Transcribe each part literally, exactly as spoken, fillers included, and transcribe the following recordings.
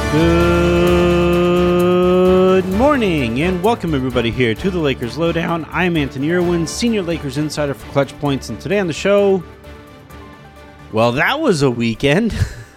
Good morning and welcome everybody here to the Lakers Lowdown. I'm Anthony Irwin, Senior Lakers Insider for Clutch Points, and today on the show, well, that was a weekend.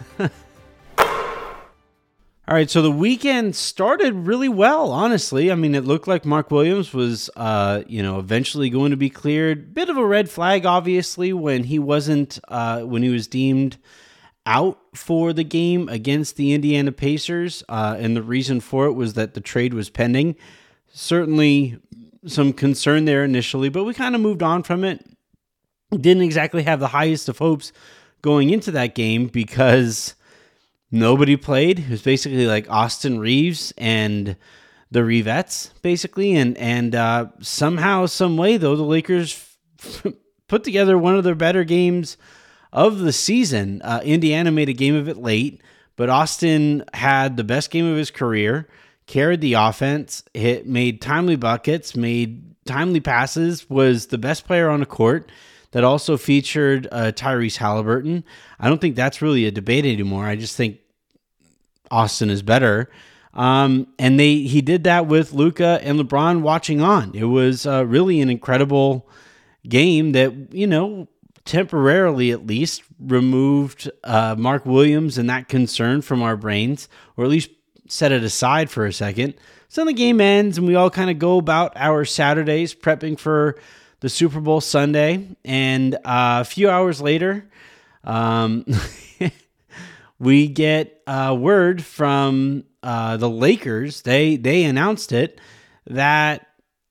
All right, so the weekend started really well, honestly. I mean, it looked like Mark Williams was, uh, you know, eventually going to be cleared. Bit of a red flag, obviously, when he wasn't, uh, when he was deemed out for the game against the Indiana Pacers, uh, and the reason for it was that the trade was pending. Certainly some concern there initially, but we kind of moved on from it. Didn't exactly have the highest of hopes going into that game because nobody played. It was basically like Austin Reeves and the Revettes, basically, and and uh, somehow, some way, though, the Lakers put together one of their better games of the season. uh, Indiana made a game of it late, but Austin had the best game of his career, carried the offense, hit, made timely buckets, made timely passes, was the best player on the court. That also featured uh, Tyrese Halliburton. I don't think that's really a debate anymore. I just think Austin is better. Um, and they he did that with Luka and LeBron watching on. It was uh, really an incredible game that, you know, temporarily at least removed uh, Mark Williams and that concern from our brains, or at least set it aside for a second. So then the game ends and we all kind of go about our Saturdays prepping for the Super Bowl Sunday. And uh, a few hours later, um, we get uh, word from uh, the Lakers. They, they announced it that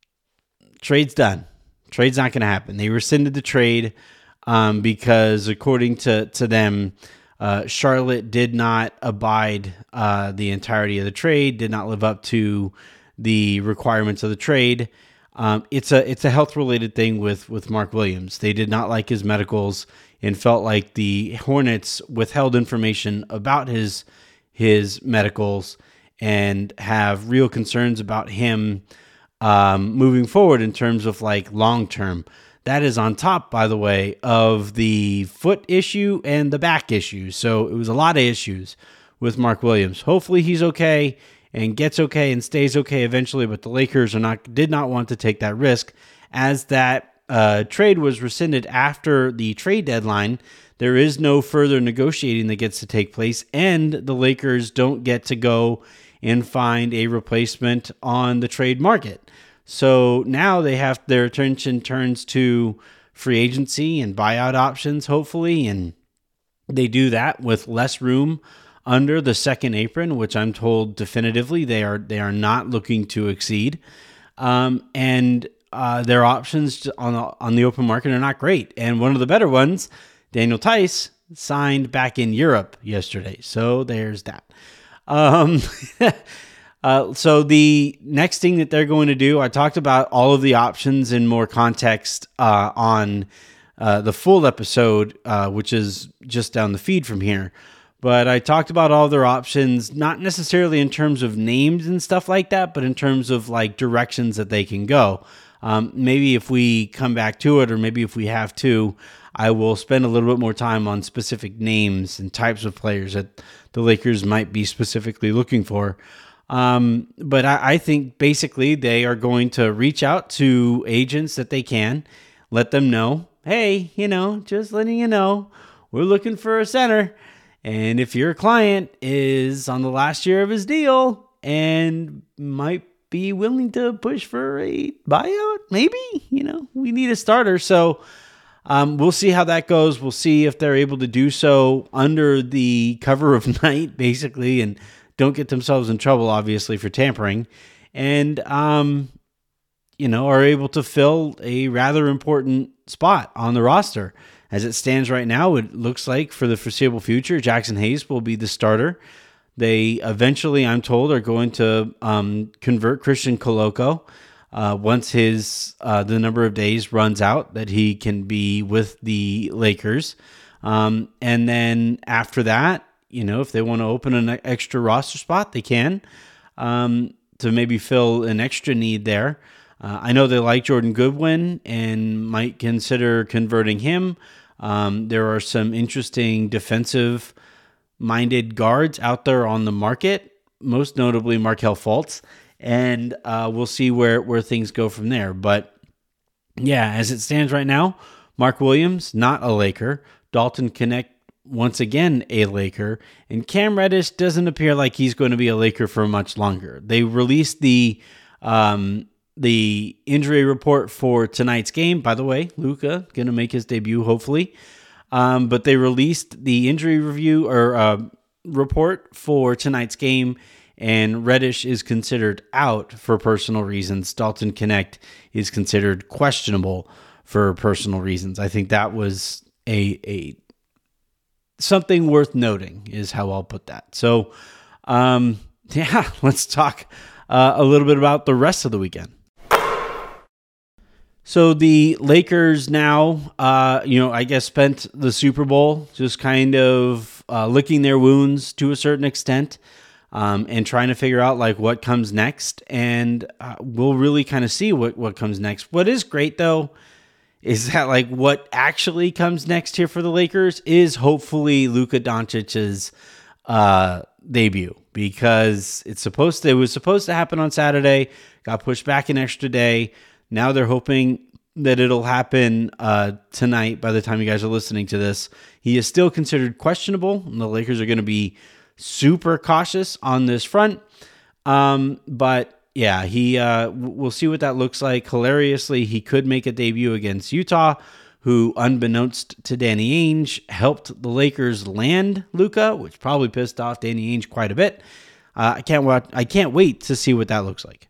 trade's done. Trade's not going to happen. They rescinded the trade. Um, because according to, to them, uh, Charlotte did not abide uh, the entirety of the trade, did not live up to the requirements of the trade. Um, it's a it's a health related thing with with Mark Williams. They did not like his medicals and felt like the Hornets withheld information about his his medicals and have real concerns about him um, moving forward in terms of like long term. That is on top, by the way, of the foot issue and the back issue. So it was a lot of issues with Mark Williams. Hopefully he's okay and gets okay and stays okay eventually, but the Lakers are not did not want to take that risk. As that uh, trade was rescinded after the trade deadline, there is no further negotiating that gets to take place, and the Lakers don't get to go and find a replacement on the trade market. So now they have their attention turns to free agency and buyout options, hopefully, and they do that with less room under the second apron, which I'm told definitively they are they are not looking to exceed. Um, and uh, their options on the, on the open market are not great. And one of the better ones, Daniel Theis, signed back in Europe yesterday. So there's that. Um Uh, so the next thing that they're going to do, I talked about all of the options in more context uh, on uh, the full episode, uh, which is just down the feed from here. But I talked about all their options, not necessarily in terms of names and stuff like that, but in terms of like directions that they can go. Um, maybe if we come back to it, or maybe if we have to, I will spend a little bit more time on specific names and types of players that the Lakers might be specifically looking for. Um, but I, I think basically they are going to reach out to agents that they can, let them know, hey, you know, just letting you know, we're looking for a center. And if your client is on the last year of his deal and might be willing to push for a buyout, maybe, you know, we need a starter. So um, we'll see how that goes. We'll see if they're able to do so under the cover of night, basically, and don't get themselves in trouble, obviously, for tampering, and, um, you know, are able to fill a rather important spot on the roster. As it stands right now, it looks like for the foreseeable future, Jackson Hayes will be the starter. They eventually, I'm told, are going to um, convert Christian Koloko uh, once his uh, the number of days runs out that he can be with the Lakers. Um, and then after that, you know, if they want to open an extra roster spot, they can um, to maybe fill an extra need there. Uh, I know they like Jordan Goodwin and might consider converting him. Um, there are some interesting defensive-minded guards out there on the market most notably Markelle Fultz, and uh, we'll see where, where things go from there. But yeah, as it stands right now, Mark Williams, not a Laker. Dalton Knecht, once again, a Laker. And Cam Reddish doesn't appear like he's going to be a Laker for much longer. They released the um, the injury report for tonight's game. By the way, Luka going to make his debut, hopefully. Um, but they released the injury review or uh, report for tonight's game, and Reddish is considered out for personal reasons. Dalton Knecht is considered questionable for personal reasons. I think that was a a something worth noting, is how I'll put that. So, um, yeah, let's talk uh, a little bit about the rest of the weekend. So the Lakers now, uh, you know, I guess spent the Super Bowl just kind of uh, licking their wounds to a certain extent, um, and trying to figure out like what comes next. And uh, we'll really kind of see what, what comes next. What is great though is that like what actually comes next here for the Lakers is hopefully Luka Doncic's uh, debut, because it's supposed to, it was supposed to happen on Saturday, got pushed back an extra day. Now they're hoping that it'll happen uh, tonight by the time you guys are listening to this. He is still considered questionable, and the Lakers are going to be super cautious on this front. Um, but yeah, he uh, we'll see what that looks like. Hilariously, he could make a debut against Utah, who, unbeknownst to Danny Ainge, helped the Lakers land Luka, which probably pissed off Danny Ainge quite a bit. Uh, I can't watch, I can't wait to see what that looks like.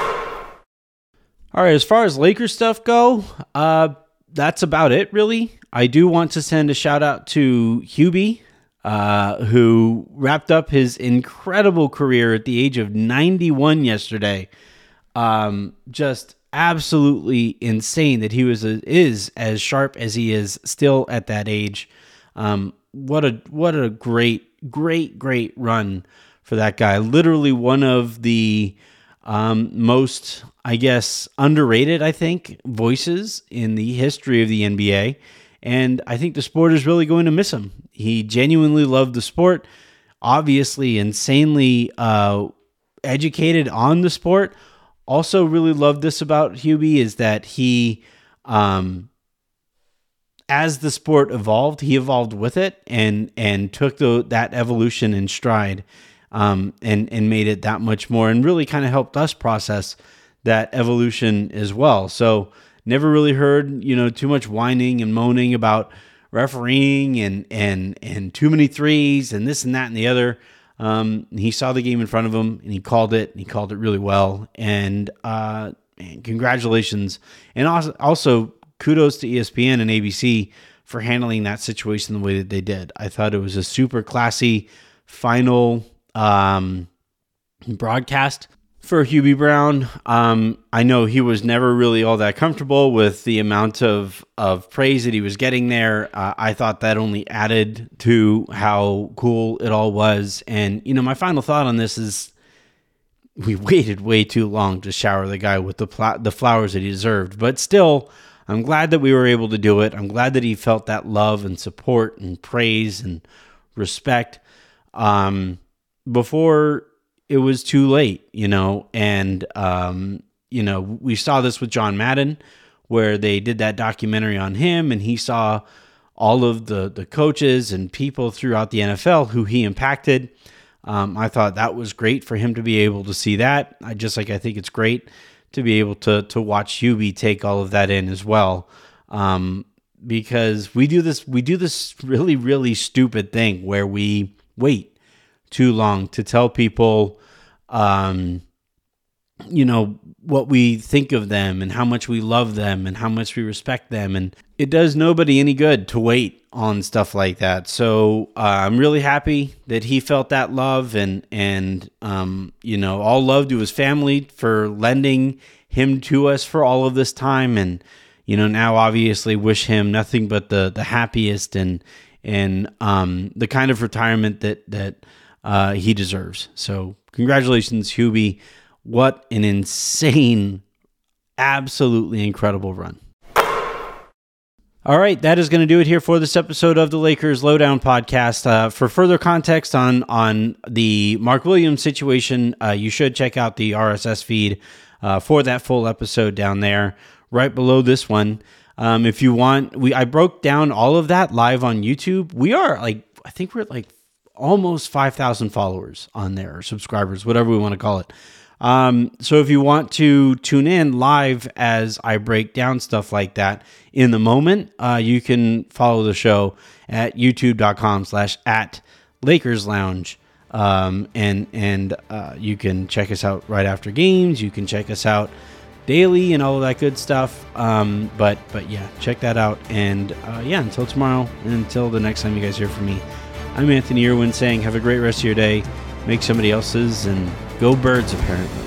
All right, as far as Lakers stuff go, uh, that's about it, really. I do want to send a shout out to Hubie, uh, who wrapped up his incredible career at the age of ninety-one yesterday. Um, just absolutely insane that he was a, is as sharp as he is still at that age. Um, what a what a great, great, great run for that guy. Literally one of the um, most, I guess, underrated, I think, voices in the history of the N B A. And I think the sport is really going to miss him. He genuinely loved the sport, obviously insanely uh, educated on the sport. Also really loved this about Hubie is that he, um, as the sport evolved, he evolved with it and and took the, that evolution in stride, um, and, and made it that much more, and really kind of helped us process that evolution as well. So never really heard, you know, too much whining and moaning about refereeing and and and too many threes and this and that and the other. Um, he saw the game in front of him and he called it. And he called it really well. And uh, man, congratulations, and also also kudos to E S P N and A B C for handling that situation the way that they did. I thought it was a super classy final um, broadcast for Hubie Brown. Um, I know he was never really all that comfortable with the amount of, of praise that he was getting there. Uh, I thought that only added to how cool it all was. And, you know, my final thought on this is we waited way too long to shower the guy with the pl- the flowers that he deserved. But still, I'm glad that we were able to do it. I'm glad that he felt that love and support and praise and respect um, before it was too late, you know. And, um, you know, we saw this with John Madden, where they did that documentary on him, and he saw all of the, the coaches and people throughout the N F L who he impacted. Um, I thought that was great for him to be able to see that. I just like, I think it's great to be able to, to watch Hubie take all of that in as well. Um, because we do this, we do this really, really stupid thing where we wait too long to tell people, um, you know, what we think of them and how much we love them and how much we respect them. And it does nobody any good to wait on stuff like that. So uh, I'm really happy that he felt that love, and, and um, you know, all love to his family for lending him to us for all of this time. And, you know, now obviously wish him nothing but the, the happiest and, and um, the kind of retirement that, that uh, he deserves. So congratulations, Hubie. What an insane, absolutely incredible run. All right, that is going to do it here for this episode of the Lakers Lowdown Podcast. Uh, for further context on on the Mark Williams situation, uh, you should check out the R S S feed uh, for that full episode down there, right below this one. Um, if you want, we I broke down all of that live on YouTube. We are like, I think we're at like almost five thousand followers on there, or subscribers, whatever we want to call it. Um, so if you want to tune in live as I break down stuff like that in the moment, uh, you can follow the show at youtube.com slash at Lakers Lounge. Um, and, and, uh, you can check us out right after games. You can check us out daily and all of that good stuff. Um, but, but yeah, check that out. And, uh, yeah, until tomorrow and until the next time you guys hear from me, I'm Anthony Irwin saying, have a great rest of your day. Make somebody else's, and go Birds, apparently.